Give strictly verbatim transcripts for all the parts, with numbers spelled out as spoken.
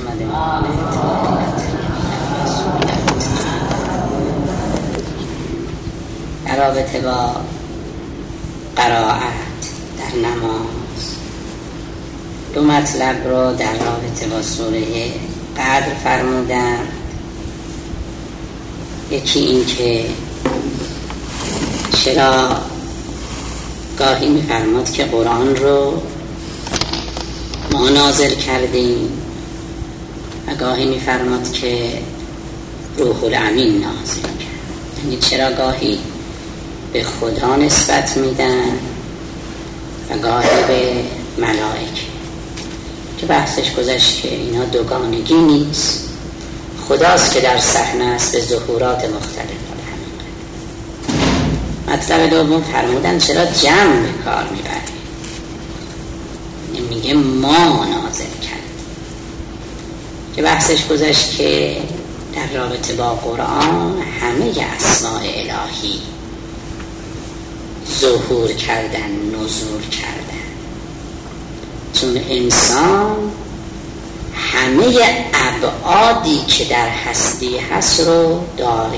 محمد در رابطه با قرائت در نماز دو مطلب رو در رابطه با سوره قدر فرمودن. یکی این که چرا گاهی می‌فرماد که قرآن رو ما نازل کردیم و گاهی می‌فرماد که روح الامین نازل کرد. یعنی چرا گاهی به خدا نسبت میدن و گاهی به ملائکه، که بحثش گذشت که اینا دوگانگی نیست، خداست که در صحنه است به ظهورات مختلف. مطلب دوم فرمودن چرا جمع به کار میبره، میگه ما نازل کرد، که بحثش گذشت که در رابطه با قرآن همه اسماء الهی ظهور کردن، نزول کردن، چون انسان همه ابعادی که در هستی هست رو داره.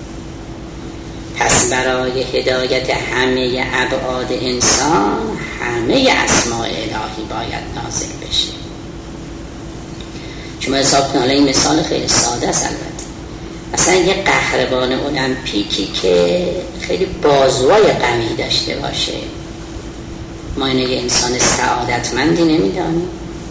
پس برای هدایت همه ابعاد انسان همه اسماء الهی باید نازل بشه. چون حساب کنه این مثال خیلی ساده است. البته مثلا یه قهرمان المپیکی که خیلی بازوهای قوی داشته باشه، ما اینه یه انسان سعادتمندی نمیدانیم.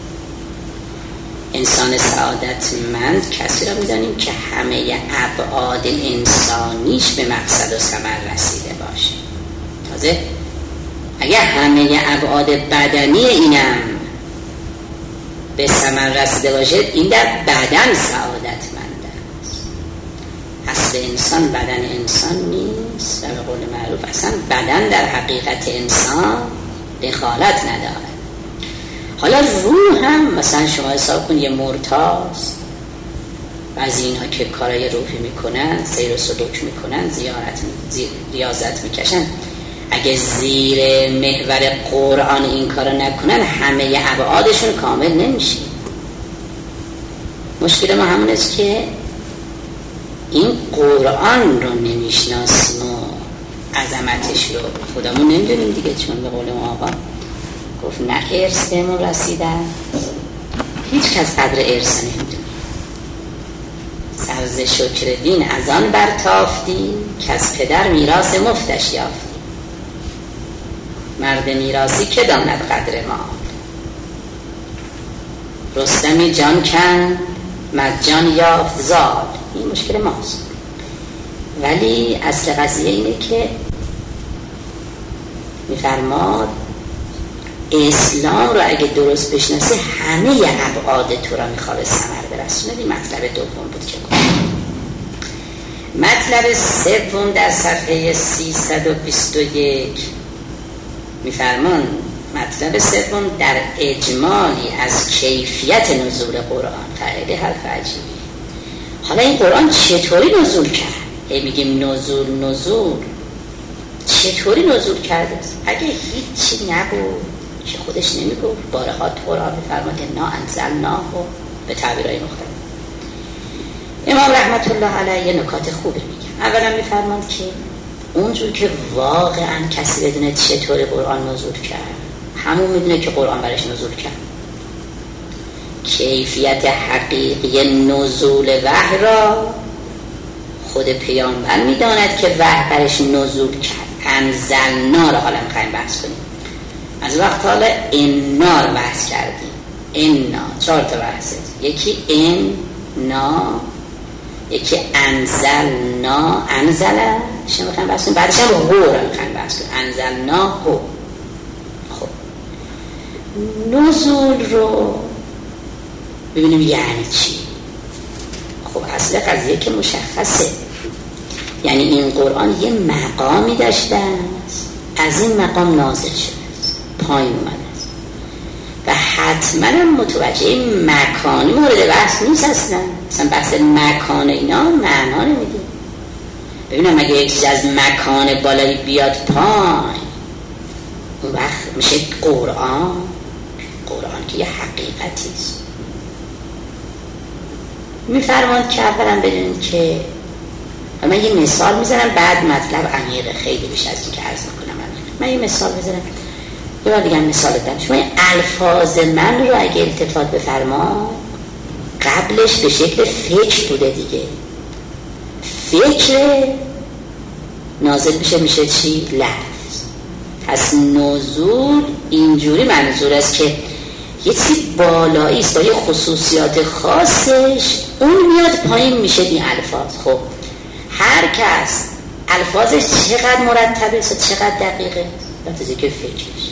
انسان سعادتمند کسی را میدانیم که همه ابعاد انسانیش به مقصد و ثمر رسیده باشه. تازه اگر همه ابعاد بدنی اینم به ثمر رسیده باشه، این در بدن سعادتمند است. اصل انسان بدن انسان نیست و به قول معروف اصلا بدن در حقیقت انسان دخالت نداره. حالا روح هم مثلا شما حساب کن یه مرتاز، بعضی اینها که کارای روحی میکنن، سیر و سلوک میکنن، زیارت زی... ریاضت میکشن، اگه زیر محور قرآن این کارو نکنن همه ابعادشون کامل نمیشه. مشکل ما همون است که این قرآن رو نمیشناسیم و عظمتش رو خودمون نمیدونیم دیگه. چون به قول ما آقا گفت نه ارث بهمون رسیدن، هیچ کس قدر ارث نمیدونه. سرز شکر دین از آن برتافتی که از پدر میراث مفتش یافتی. مرد میراثی که داند قدر ما، رستمی جان کن مجان یافت زاد. این مشکل ماست. ولی اصل قضیه اینه که میفرماد اسلام رو اگه درست بشناسی همه ابعاد تو را میخواد به ثمر برسونه. این مطلب دوم بود که گفتم. مطلب سوم در صفحه سیصد و بیست و یک میفرمان مطلب سوم در اجمالی از کیفیت نزول قرآن. خیلی حرف عجیبی. حالا این قرآن چطوری نزول کرد؟ هی میگیم نزول نزول چطوری نزول کرده؟ اگه هیچی نبود که خودش نمیگفت، بارها تورا بفرماد نا انزلناه به تعبیرهای مختلف. امام رحمت الله علیه نکات خوبی میگن. اولا میفرماد که اونجور که واقعا کسی بدونه چطور قرآن نزول کرد، همون میدونه که قرآن برش نزول کرد. کیفیت حقیقی نزول وحی را خود پیامبر میداند که وحی برش نزول کرد. انزلنا را حالا میخوایم بحث کنیم. از وقت حالا انا رو بحث کردیم. انا چهار تا بحثه، یکی انا، یکی انزلنا، انزله شما میخوایم بحث کنیم، بعدش هم هو رو میخوایم بحث کنیم. انزلنا هو. خب نزول رو ببینیم یعنی چی. خب اصل قضیه که مشخصه، یعنی این قرآن یه مقامی داشته است، از این مقام نازل شده است، پایین اومده است و حتما هم متوجه مکانی مورد بحث نیست. اصلا اصلا بحث مکان اینا معنا نمیده. ببینم اگه یک چیز از مکان بالایی بیاد پایین، اون وقت میشه قرآن. قرآن که یه حقیقتی است. میفرماند که اولا بدونید که من یه مثال میزنم بعد مطلب عمیق خیلی بیش از این که عرض میکنم. من یه مثال بزنم یه بار دیگه مثال بدم. شما این الفاظ من رو اگه التفات بفرما قبلش به شکل فکر بوده دیگه، فکر نازل میشه میشه چی؟ لفظ. پس نزول اینجوری منظور است که یه چیزی بالایی است با یه خصوصیات خاصش اون میاد پایین میشه این الفاظ. خب هر کس الفاظش چقدر مرتبه چقدر دقیقه نتیجه که فکرش.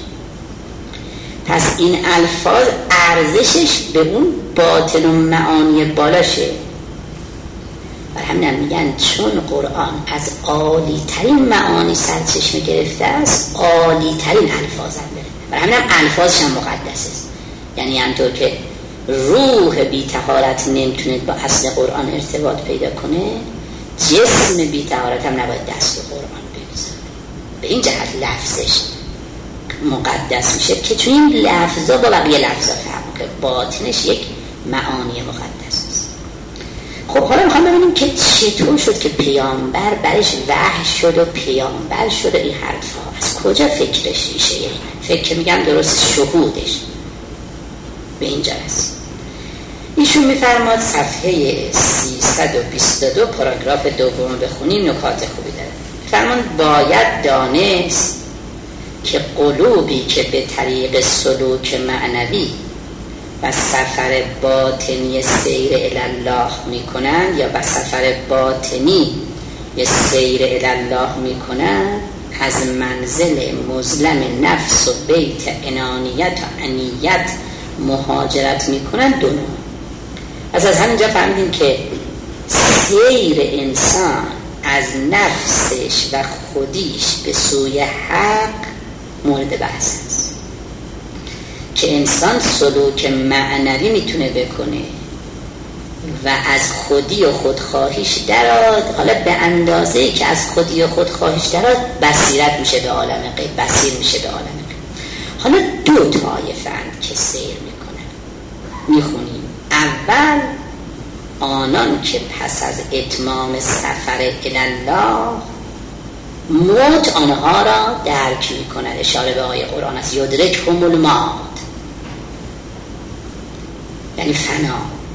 پس این الفاظ ارزشش به اون باطن و معانی بالاشه. بر همین میگن چون قرآن از عالی ترین معانی سرچشمه گرفته است عالی ترین الفاظ هم داره. بر همین هم الفاظش هم مقدس است. یعنی همطور که روح بی طهارت نمیتونه با اصل قرآن ارتباط پیدا کنه، جسم بی طهارت هم نباید دست به قرآن بگذاره. به این جهت لفظش مقدس میشه که چون این لفظا با بقیه لفظا فرق که باطنش یک معانی مقدس است. خب حالا میخوام ببینیم که چطور شد که پیامبر برش وحی شد و پیامبر شد و این حرفا از کجا فکرش میشه. یعنی فکر میگم درست شهودش به اینجا است. ایشون میفرماد صفحه سیصد و بیست و دو پاراگراف دوم بخونیم نکات خوبی داره. فرمان باید دانست که قلوبی که به طریق سلوک معنوی و سفر باطنی سیر الالله میکنند یا به سفر باطنی یه سیر الالله میکنند از منزل مظلم نفس و بیت انانیت و انیت مهاجرت میکنند. دو نوع. از از همینجا فهمیدیم که سیر انسان از نفسش و خودیش به سوی حق مورد بحث است که انسان سلوک معنوی میتونه بکنه و از خودی و خودخواهیش دراد. حالا به اندازه‌ای که از خودی و خودخواهیش دراد بصیرت میشه به عالم غیب، بصیر میشه به عالم غیب. حالا دو طایفه اند که سیر میکنن. میخونیم اول آنان که پس از اتمام سفر الالله موت آنها را درک میکنند. اشاره به آیه قرآن است یدرکهم الموت، یعنی فنا،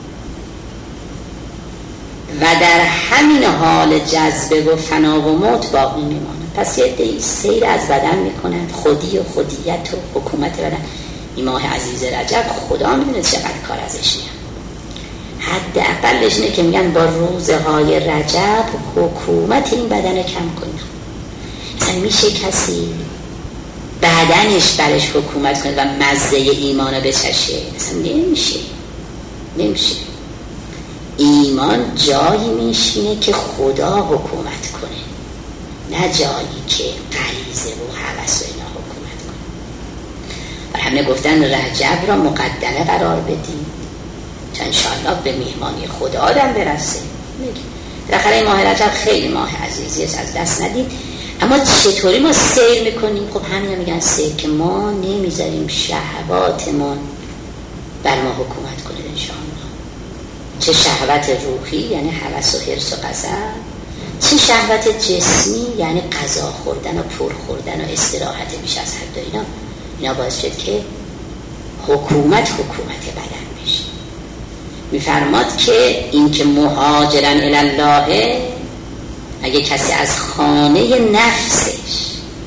و در همین حال جذبه و فنا و موت باقی میمانند. پس یه عده‌ای سیر از بدن میکنند، خودی و خودیت و حکومت بدن. این ماه عزیز رجب خدا میدونه چقدر کار ازش میاد. حداقلش اینه که میگن با روزهای رجب حکومت این بدن کم کنید. اصلا میشه کسی بدنش برش حکومت کنه و مزه ایمانو بچشه؟ اصلا نمیشه نمیشه. ایمان جایی میشینه که خدا حکومت کنه، نه جایی که غریزه و هوس و اینا حکومت کنه. و همه گفتن رجب را مقدمه قرار بدیم تا انشاءالله به میهمانی خدا آدم برسه. بالاخره این ماه رجب خیلی ماه عزیزی است، از دست ندید. اما چطوری ما سیر میکنیم؟ خب همین میگن سیر که ما نمیذاریم شهواتمون بر ما حکومت کنه انشاءالله. چه شهوت روحی یعنی هوس و حرص و غضب، چه شهوت جسمی یعنی غذا خوردن و پر خوردن و استراحت بیش از حد. اینا اینا باعث شد که حکومت حکومت بدن بشه. میفرماد که این که مهاجرن الالله، اگه کسی از خانه نفسش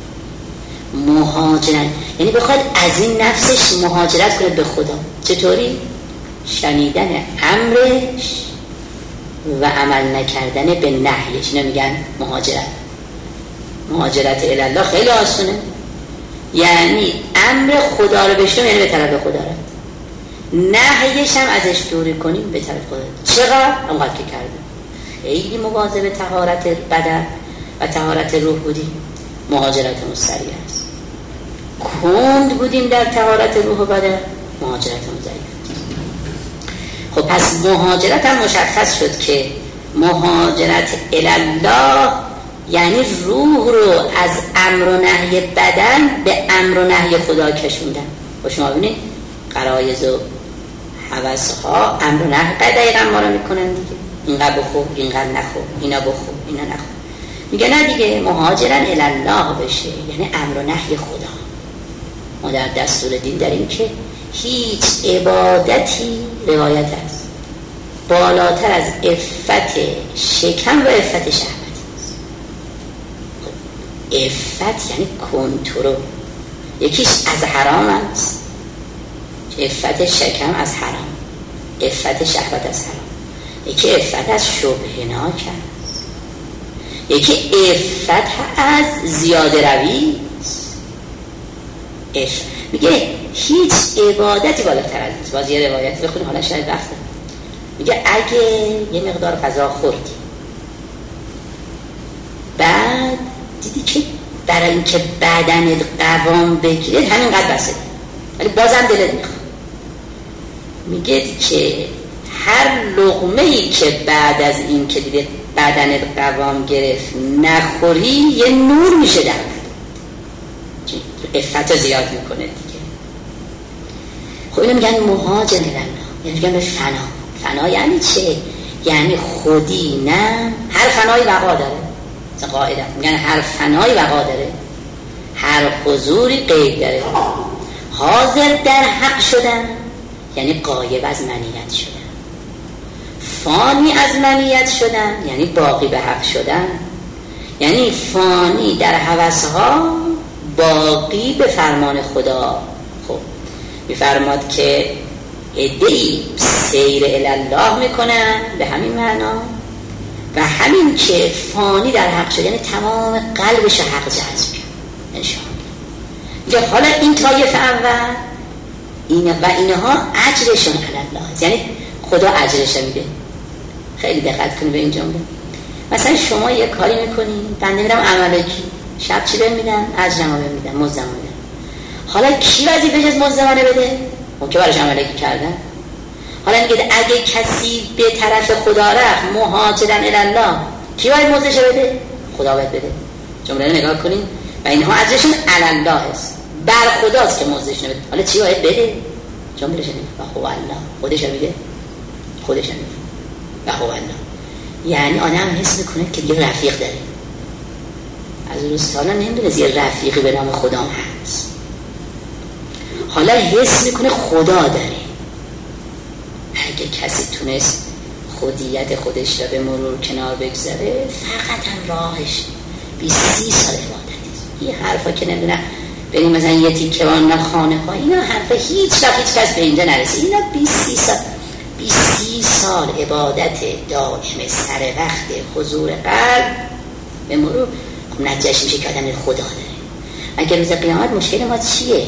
مهاجرن یعنی بخواد از این نفسش مهاجرت کنه به خدا. چطوری؟ شنیدن امرش و عمل نکردن به نهیش. اینا میگن مهاجرت. مهاجرت الالله خیلی آسونه، یعنی امر خدا رو بشنویم یعنی به طرف خدا رو، نهیش هم ازش دوری کنیم به طرف خدا. چقدر؟ اونقدر که کردیم. خیلی مواظب طهارت بدن و طهارت روح بودیم، مهاجرتمون سریع است. کند بودیم در طهارت روح و بدن، مهاجرتمون ضعیف. خب پس مهاجرت هم مشخص شد که مهاجرت الالله یعنی روح رو از امر و نهی بدن به امر و نهی خدا کشوندن. با شما ببینید غرایز و هوس‌ها امر و نهی دقیقاً ما رو میکنن دیگه، اینقدر بخور، اینقدر نخور، اینا بخور، اینا نخور. میگه نه دیگه، مهاجرن الله بشه یعنی امر و نهی خدا. ما در دستور دین داریم که هیچ عبادتی روایت است بالاتر از عفت شکم و عفت شهوت است. عفت یعنی کنترل، یکیش از حرام است، عفت شکم از حرام، عفت شهوت از حرام. یکی عفت از شبهه ناک است، یکی عفت از زیاده روی است. عفت میگه هیچ عبادتی بالاتر از است. باز یه روایت بخونیم، حالا شاید رفتم. میگه اگه یه مقدار غذا خوردی بعد دیدی که برای اینکه بدنت قوام بگیره همینقدر بسه، ولی بازم دلت میخواد، میگه که هر لقمه‌ای که بعد از این که دیگه بدنت قوام گرفت نخوری یه نور میشه در بدن، عفت زیاد میکنه دیگه. خب اینو میگن مهاجر الله، یعنی میگن به فنا. فنا یعنی چه؟ یعنی خودی نه، هر فنایی بقا داره. مثلا قاعده میگن هر فنایی بقا داره، هر حضوری غیب داره. حاضر در حق شدن یعنی غایب از منیت شدن، فانی از منیت شدن یعنی باقی به حق شدن، یعنی فانی در هوسها باقی به فرمان خدا. خب میفرماد که عده‌ای سیر الله میکنن به همین معنا، و همین که فانی در حق شد یعنی تمام قلبش حق جذب کرد انشاءالله. حالا این طایفه اول این و اینها اجرشون الله، یعنی خدا اجرش میده. خیلی دقت کنید به این جمله. مثلا شما یه کاری میکنید، بنده میرم عملکی، شب چی بهم میدن؟ اجرمو بهم میدن، مزدمو میدن. حالا کی وظیفه‌ش از مزدمانه بده؟ اون که براش عملکی کردن. حالا میگه اگه کسی به طرف خدا رفت مهاجرن الله، کی باید موزش بده؟ خدا باید بده. جمله رو نگاه کنین و اینها اجرشون الله است، بر خداست که موزش نمیده. حالا چی باید بده؟ جمله شنید و هو الله، خودش میده، خودش میده و هو الله. یعنی آدم حس میکنه که دیگه رفیق داره. از روز تا الان نمیدونه یه رفیقی به نام خدا هست. حالا حس میکنه خدا داره. اگه کسی تونست خودیت خودش را به مرور کنار بگذاره، فقط هم راهش بیست سی سال عبادتیست. این حرفا که نمیدونم بریم مثلا یه تیکه وان خانه ها، اینا حرفا هیچ وقت هیچ کس به اینجا نرسید. اینا بیست سی سال بیست سی سال عبادت دائم سر وقت حضور قلب به مرور نتیجهش میشه که آدم خدا داره. اگر روز قیامت مشکل ما چیه؟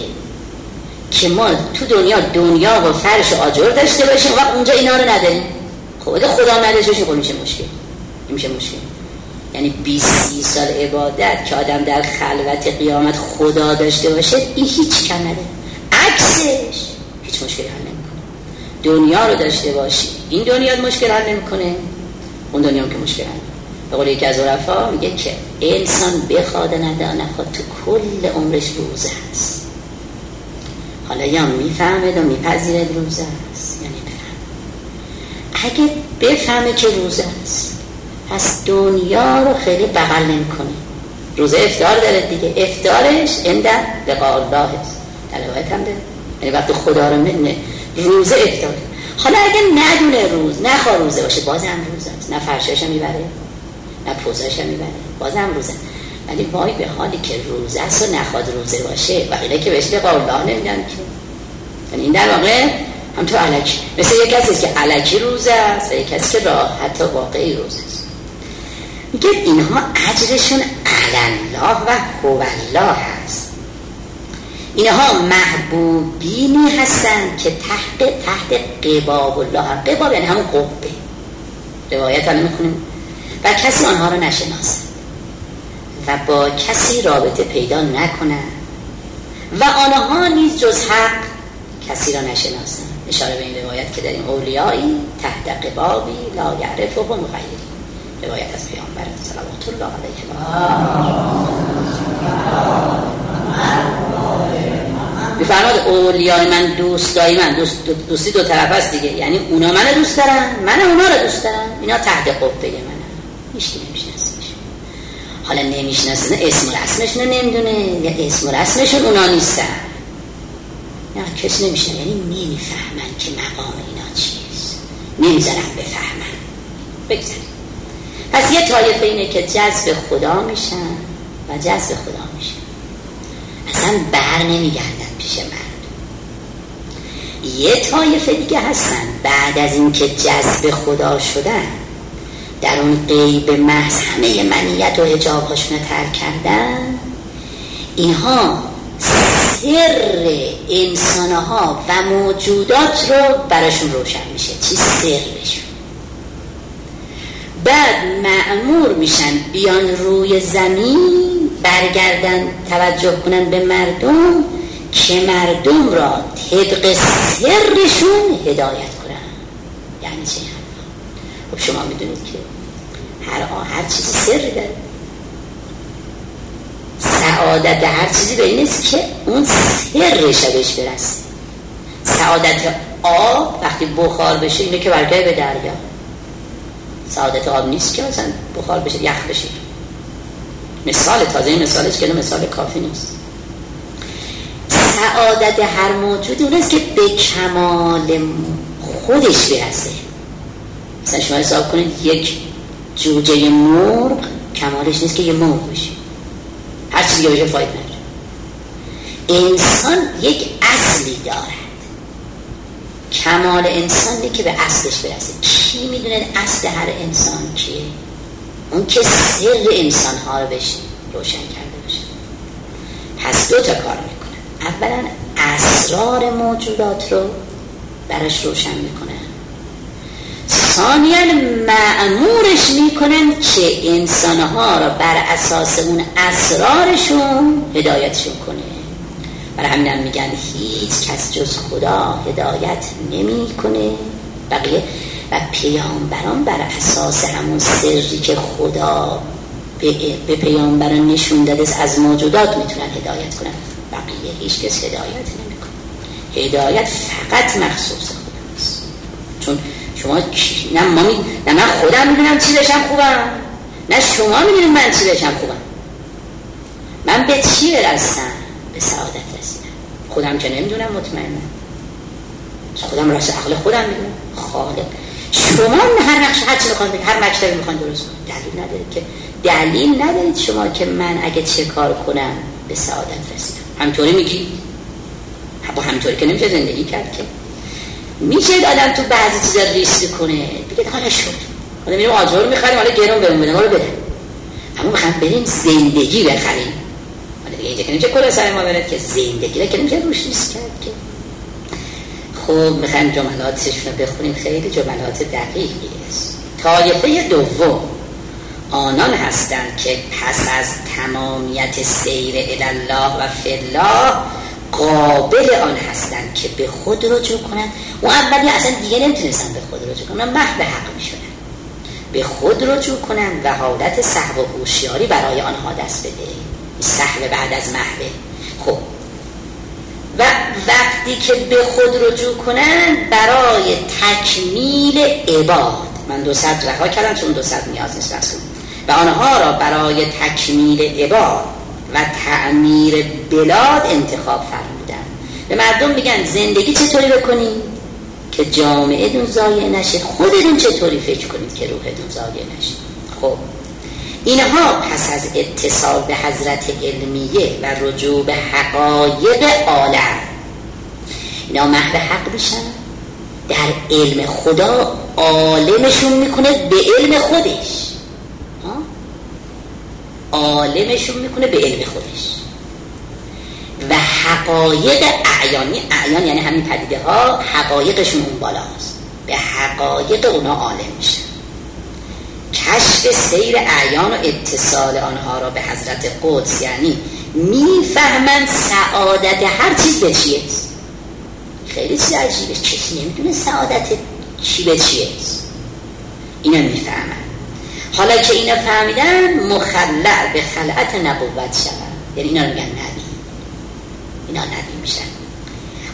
که ما تو دنیا دنیا و فرش و آجر داشته باشیم و اونجا اینا رو نداریم. خب اگه خدا نداشته باشیم خب میشه مشکل. این میشه مشکل. یعنی بیست سی سال عبادت که آدم در خلوت قیامت خدا داشته باشه، این هیچ کم نداره. عکسش هیچ مشکلی حل نمیکنه. دنیا رو داشته باشی، این دنیا مشکل حل نمیکنه، اون دنیا هم که مشکل حل. به قول یکی از عرفا میگه که انسان بخواد ندا نخواد تو کل عمرش روزه هست. حالا یا میفهمه و میپذیره روزه هست یا نمیفهمه. اگه بفهمه که روزه هست پس دنیا رو خیلی بغل نمیکنه. روزه افطار داره دیگه، افطارش انده لقاء الله هست. در روایت هم داره، یعنی وقتی خدا رو میبینه روزه افطار. حالا اگه ندونه روز نخواه روزه باشه بازم روزه هست، نه فرشش هم میبره نه پوزش هم میبره، بازم روزه. ولی وای به حالی که روزه است و نخواد روزه باشه و اینه که بهش لقاء الله نمیدن که. یعنی این در واقع هم تو علکی، مثل یک کسی که علکی روزه است و یک کسی که راه حتی واقعی روزه است. میگه اینها اجرشون الله و هو الله هست. اینها محبوبینی هستن که تحت تحت قباب الله. قباب یعنی همون قبه، روایت هم میخونیم. و کسی آنها رو نشناسه و با کسی رابطه پیدا نکنن و آنها نیز جز حق کسی را نشناسن. اشاره به این روایت که داریم اولیایی تحت قبابی لا یعرف و مغیری. روایت از پیامبر صلوات الله علیه و آله. میفرماد اولیای من دوستای من دوست دوستی دو طرف است دیگه، یعنی اونا منو دوست دارن، من اونا رو دوست دارم، اینا تحت قبه منن، هیچ کی نمیشناسه. حالا نمیشناسه اسم و رسمشون رو نمیدونه یا اسم و رسمشون اونا نیستن، نه کسی نمیشناسه، یعنی نمیفهمن که مقام اینا چیست، نمیذارن بفهمن. بگذاریم پس یه طایفه اینه که جذب خدا میشن و جذب خدا میشن، اصلا بر نمیگردن پیش مرد. یه طایفه دیگه هستن بعد از این که جذب خدا شدن، در اون غیب محض همه منیت و حجاب‌هاشون رو ترک کردن، اینها سر انسانها و موجودات رو براشون روشن میشه. چی سرشون؟ بعد مأمور میشن بیان روی زمین، برگردن توجه کنن به مردم که مردم را طبق سرشون هدایت کنن. یعنی چه؟ خب شما میدونید که هر آن هر چیزی سر داره. سعادت هر چیزی به این است که اون سرش بهش برسه. سعادت آب وقتی بخار بشه اینه که برگه به دریا. سعادت آب نیست که مثلا بخار بشه یخ بشه. مثال تازه این مثالش که مثال کافی نیست. سعادت هر موجودی اون است که به کمال خودش برسه. مثلا شما حساب کنید یک جوجه مرغ کمالش نیست که یه مرغ بشه، هر چیزی که بشه فایده نداره. انسان یک اصلی دارد، کمال انسانی که به اصلش برسه. کی میدونه اصل هر انسان کیه؟ اون که سر انسانها رو بشه روشن کرده باشه. پس دو تا کار میکنه. اولا اسرار موجودات رو براش روشن میکنه، ثانیاً مأمورش میکنن که انسانها را بر اساس اون اسرارشون هدایتشون کنه. برای همین هم میگن هیچ کس جز خدا هدایت نمی کنه بقیه، و پیامبران بر اساس همون سری که خدا به, به پیامبران نشون داده از موجودات میتونن هدایت کنن، بقیه هیچ کس هدایت نمی کنه. هدایت فقط مخصوص خداست. چون شما نه ما می... نه من خودم میدونم چی بشم خوبم، نه شما میدونید من چی بشم خوبم. من به چی برسم؟ به سعادت رسیدم. خودم که نمیدونم مطمئنم، خودم راست عقل خودم میدونم. خالق شما هر نقش هر چی میخواید هر مکتبی میخواید درست کنید، دلیل ندارید که دلیل ندارید شما که من اگه چه کار کنم به سعادت رسیدم. همطوری میگی با همطوری که نمیشه زندگی کرد که میشه آدم تو بعضی چیزا ریسک کنه بگه حالا شد، حالا میریم آجر میخریم، حالا گرون بهمون بده ما رو بده، اما میخوام بریم زندگی بخریم. حالا دیگه اینجا که نمیشه کلا سر ما برد که زندگی رو که نمیشه روش ریسک کرد که. خب میخوایم جملاتش رو بخونیم، خیلی جملات دقیقی است. طایفه دوم آنان هستند که پس از تمامیت سیر الالله و فالله قابل آن هستند که به خود رجوع کنند. اون اولی اصلا دیگه نمیتونستن به خود رجوع کنند، محو حق میشونن، به خود رجوع کنند و حالت سهو و هوشیاری برای آنها دست بده. سهو بعد از محو. خب و وقتی که به خود رجوع کنند برای تکمیل عباد، من دو صد رها کردم چون دو صد نیاز نیست رسول، و آنها را برای تکمیل عباد و تعمیر بلاد انتخاب فرمودن. به مردم میگن زندگی چطوری بکنید که جامعه دون ضایع نشه، خودتون چطوری فکر کنید که روحتون ضایع نشه. خب اینها پس از اتصال به حضرت علمیه و رجوع به حقایق عالم، اینا محو حق بشن، در علم خدا عالمشون میکنه به علم خودش، عالمشون میکنه به علم خودش، و حقایق اعیانی، اعیان یعنی همین پدیده ها، حقایقشون اون بالاست، به حقایق اونا عالم میشن. کشف سیر اعیان و اتصال آنها را به حضرت قدس، یعنی میفهمن سعادت هر چیز به چیه است. خیلی چیز عجیبه، کسی نمیدونه سعادت چی به چیه است، اینا میفهمن. حالا که اینا فهمیدن مخلع به خلعت نبوت شدن، یعنی اینا رو میگن نبی، اینا نبی میشن.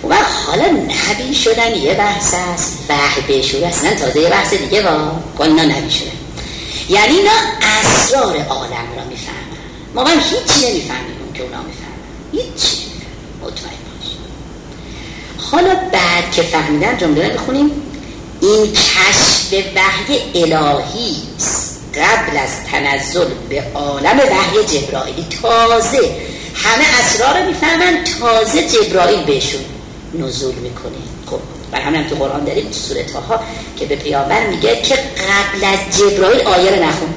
و حالا نبی شدن یه بحث است، وحی بهشون اصلا تازه یه بحث دیگه با قلنا نبی شدن، یعنی اینا اسرار عالم را میفهمن. ما هم هیچی نمیفهمیم اون که اونا میفهمن، هیچی نمیفهمیم، مطمئن باش. حالا بعد که فهمیدن جمله رو بخونیم. این کشف وحی الهی است قبل از تنزل به عالم وحی جبرائیلی. تازه همه اسرار رو میفهمن، تازه جبرائیل بهشون نزول میکنه. خب برای همین تو قرآن داریم تو سوره طه که به پیامبر میگه که قبل از جبرائیل آیه رو نخون.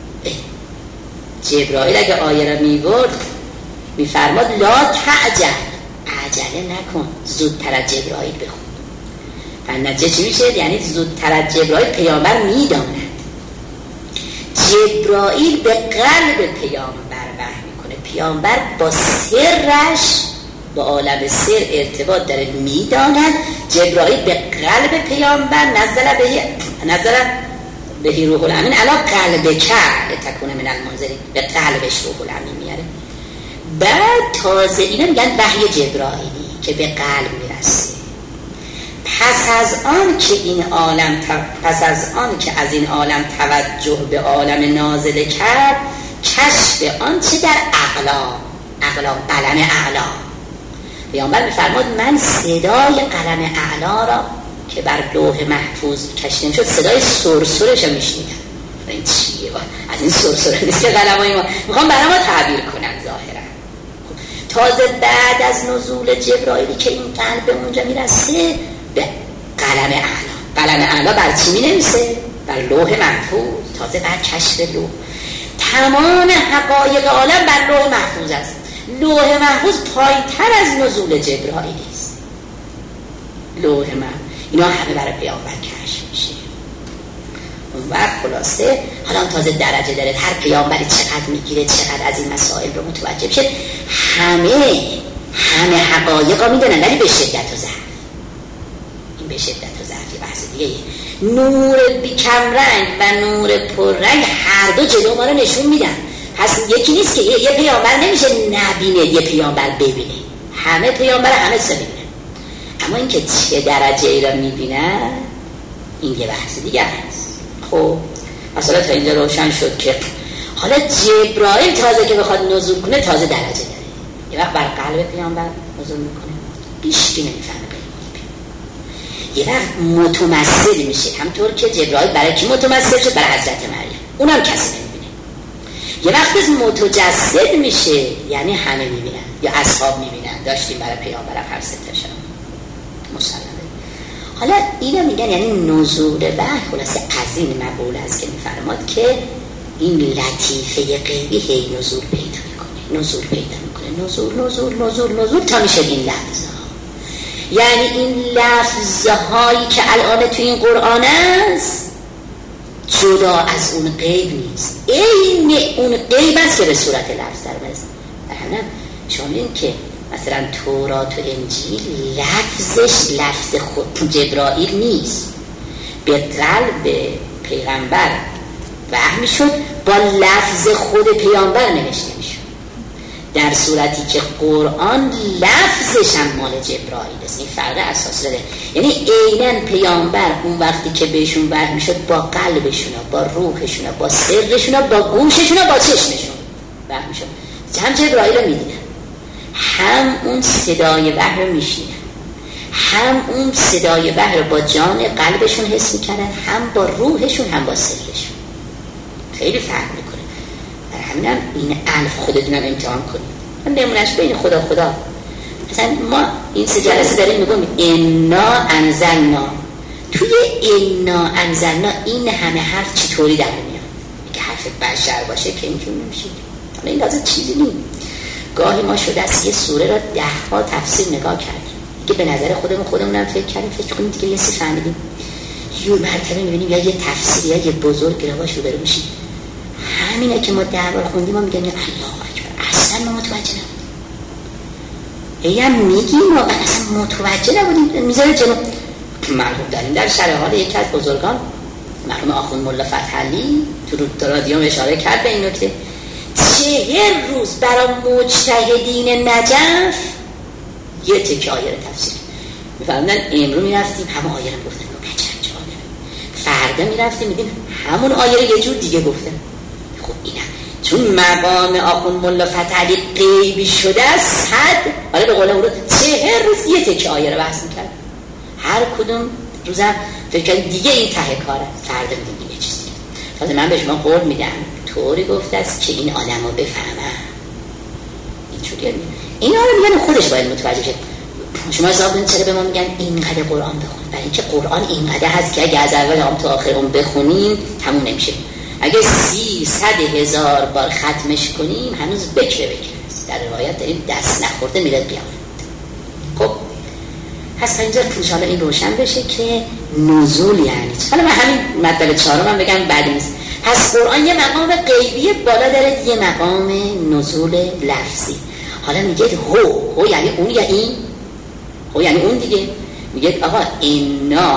جبرائیل اگه آیه رو میبرد میفرماد لا تعجل، عجله نکن، زودتر از جبرائیل بخون. نتیجه چی میشه؟ یعنی زودتر از جبرائیل پیامبر میداند. جبرائیل به قلب پیامبر وحی میکنه، پیامبر با سرش با عالم سر ارتباط داره، میداند. جبرائیل به قلب پیامبر نزل به نزل به روح الامین علی قلبک لتکون من المنذرین، به قلبش روح الامین میاره. بعد تازه اینا میگن وحی جبرائیلی که به قلب میرسه. پس از آن که این عالم پس از آن که از این عالم توجه به عالم نازل کرد، کشف آن چه در اعلا اعلا قلم اعلا. پیامبر میفرماد من صدای قلم اعلا را که بر لوح محفوظ کشیده میشد، صدای سرسرش رو میشنیدم. این چیه؟ از این سرسره نیست که قلمای ما میخوام برای ما تعبیر کنم ظاهرا. تازه بعد از نزول جبرائیلی که این قلب به اونجا میرسه به قلم اعلا. قلم اعلا بر چی مینویسه؟ بر لوح محفوظ. تازه بعد کشف لوح. تمام حقایق عالم بر لوح محفوظ است. لوح محفوظ پایتر از نزول جبرائیلی است. لوح محفوظ اینا همه برای پیامبر کشف میشه. اون وقت خلاصه حالا تازه درجه داره، هر پیامبری چقدر میگیره، چقدر از این مسائل رو متوجه بشه. همه همه حقایق رو میدونن، ولی به شدت و ضعف. این به شدت و ضعف بحث دیگه. نور بیکمرنگ و نور پررنگ هر دو جلو ما رو نشون میدن. پس یکی نیست که یه پیامبر نمیشه نبینه، یه پیامبر ببینه. همه پیامبر همه سه میبینه. اما این که چه درجه ای را میبینه این یه بحث دیگه هست. خب مثلا تا اینجا روشن شد که حالا جبرائیل تازه که بخواد نزول کنه تازه درجه داره. یه وقت بر قلب پیامبر نزول میکنه، هیچکی نمیفهمه. یه وقت متمثل میشه، همطور که جبرائیل برای کی متمثل شد؟ برای حضرت مریم، اونم کسی نمیبینه. یه وقت متجسد میشه، یعنی همه میبینن یا اصحاب میبینن. داشتیم برای پیامبر هر سه تاشون مسلمه. حالا اینا میگن یعنی نزول وحی خلاصه از این مقوله است که میفرماد که این لطیفه غیبی هی نزول پیدا میکنه، نزول پیدا میکنه، نزول نزول نزول نزول تا میشه این لفظ ها. یعنی این لفظ هایی که الان تو این قرآن است جدا از اون غیب نیست، این اون غیب است که به صورت لفظ در برسه. برحمنم شما این که مثلا تورات و انجیل لفظش لفظ خود جبرائیل نیست، به قلب پیغمبر وحی میشد، با لفظ خود پیامبر نوشته میشد. در صورتی که قرآن لفظش هم مال جبرائیل است. این فرق اساسی داره. یعنی عیناً پیامبر اون وقتی که بهشون وحی میشد با قلبشون، با روحشون، با سرشون، با گوششون، با چشمشون وحی میشد. هم جبرائیل رو میدیدن، هم اون صدای وحی رو میشنیدن، هم اون صدای وحی رو با جان قلبشون حس میکردن، هم با روحشون، هم با سرشون. خیلی فرق میکنه. برای همینم این الف خودتونم امتحان کنید. من نمونش بین خدا خدا مثلا ما این سه جلسه داریم میگم انا انزلنا. توی انا انزلنا این همه حرف چطوری در میاد؟ که حرف بشر باشه که اینجور نمیشه. حالا این لازم چیزی نیست. گاهی ما شده است یه سوره را ده ها تفسیر نگاه کردیم که به نظر خودمون خودمونم فکر کردیم فکر کنیم دیگه یه سی فهمیدیم. یه مرتبه میبینیم یا یه تفسیر یا یه بزرگ رواش رو برو میشیم. همینه که ما ده بار خوندیم ما میگیم الله اکبر، اصلا ما متوجه نبودیم. هیم میگیم واقعا اصلا متوجه نبودیم. میذاره جلو مرحوم داریم در شرح حال یکی از بزرگان مرحوم آخوند ملا فتحعلی تو رادیو اشاره کرد به این نکته. چهر روز برای مجتهدین نجف یه تکه آیه رو تفسیر. میفهمدن امرو میرفتیم همون آیه رو گفتن عجب جالبه، فردا میرفتیم میدیم همون آیه رو یه جور دیگه گفتن. خب اینم چون مقام آخوند ملا فتحعلی غیبی شده است، صد حالا به قول اون رو چهر روز یه تکه آیه رو بحث میکرد، هر کدوم روزم فکر کنید دیگه این ته کاره، فردا میدیم دیگه چیزی. تازه من به شما قول میدم طوری گفته است که این آدم رو بفهمم. اینجوریه اینا رو میگن خودش باید متوجه شه. شما حساب کنید چرا به ما میگن اینقدر قرآن بخون؟ برای اینکه قرآن اینقدر هست که اگه از اول تا آخر اون بخونیم تموم نمیشه. اگه سی صد هزار بار ختمش کنیم هنوز بکره بکره است. در روایت داریم دست نخورده میره قیامت. خب پس تا اینجا انشاءالله این روشن بشه که نزول یعنی چی. حالا من همین مطلب چهارم هم بگم بعد نیست. پس قرآن یه مقام غیبی بالا داره، یه مقام نزول لفظی. حالا میگه هو هو یعنی اون یا این؟ هو یعنی اون دیگه. میگه آقا اینا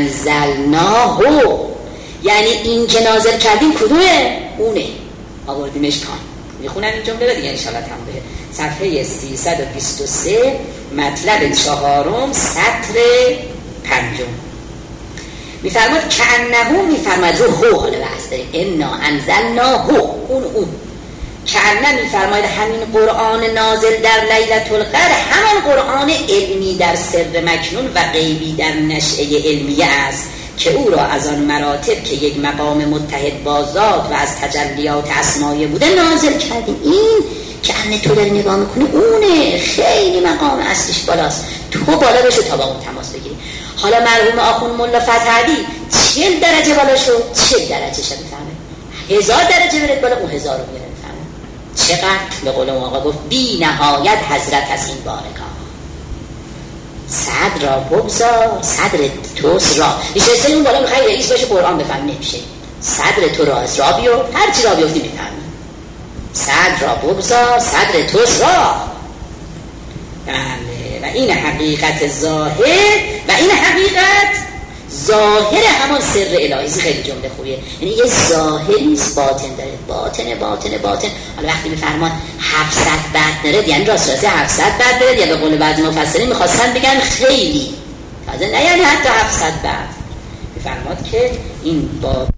انزلناهو، یعنی این که نازل کردیم کدومه؟ اونه. آوردیمش کان. میخونم این جمله دیگه انشاءالله تمام بشه. صفحه سیصد و بیست و سه مطلب چهارم سطر پنجم. میفرماد که انهو، میفرماد رو هو، حالا بحث داریم انا انزلناهو اون اون که انه میفرماید همین قرآن نازل در لیلة القدر همان قرآن علمی در سر مکنون و غیبی در نشأه علمیه است که او را از آن مراتب که یک مقام متحد با ذات و از تجلیات اسمایه بوده نازل کردیم. این که انه تو داری نگاه میکنی اونه، خیلی مقام اصلیش بالاست، تو بالا بشو تا با اون تماس بگیری. حالا مرحوم آخوند ملا فتحعلی چهل درجه بالا شد، چهل درجه شد میفهمه، هزار درجه برد بالا اون هزار رو میره میفهمه. چقدر به قول اون آقا گفت بی نهایت حضرت از این بارگاه. صدر را بگذار، صدر توست را نشسته اون بالا میخوای رئیس باشه قرآن بفهم نمیشه. صدر تو را از را بیو، هر چی را بیفتی میفهمی. صدر را بگذار، صدر توست را. بله و این حقیقت ظاهر و این حقیقت ظاهر همان سر الهی. خیلی جمله خوبیه، یعنی یه ظاهری باطن داره، باطن باطن باطن. حالا وقتی میفرمان هفتصد بعد داره یعنی راست راستی هفتصد بعد داره، یا به قول بعضی مفسرین میخواستن بگن خیلی تازه نه یعنی حتی هفتصد بعد. میفرماد که این با